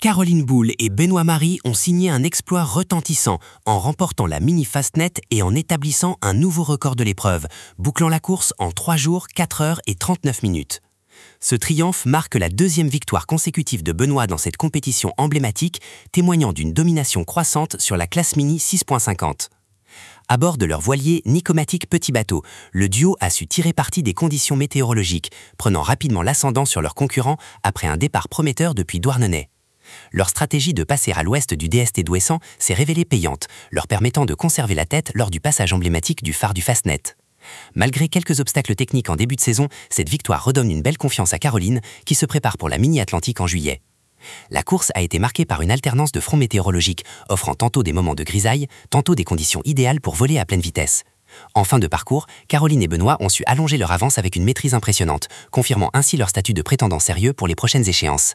Caroline Boule et Benoît Marie ont signé un exploit retentissant en remportant la Mini Fastnet et en établissant un nouveau record de l'épreuve, bouclant la course en 3 jours, 4 heures et 39 minutes. Ce triomphe marque la deuxième victoire consécutive de Benoît dans cette compétition emblématique, témoignant d'une domination croissante sur la classe Mini 6.50. À bord de leur voilier Nicomatic Petit Bateau, le duo a su tirer parti des conditions météorologiques, prenant rapidement l'ascendant sur leurs concurrents après un départ prometteur depuis Douarnenez. Leur stratégie de passer à l'ouest du DST d'Ouessant s'est révélée payante, leur permettant de conserver la tête lors du passage emblématique du phare du Fastnet. Malgré quelques obstacles techniques en début de saison, cette victoire redonne une belle confiance à Caroline, qui se prépare pour la Mini Atlantique en juillet. La course a été marquée par une alternance de fronts météorologiques, offrant tantôt des moments de grisaille, tantôt des conditions idéales pour voler à pleine vitesse. En fin de parcours, Caroline et Benoît ont su allonger leur avance avec une maîtrise impressionnante, confirmant ainsi leur statut de prétendant sérieux pour les prochaines échéances.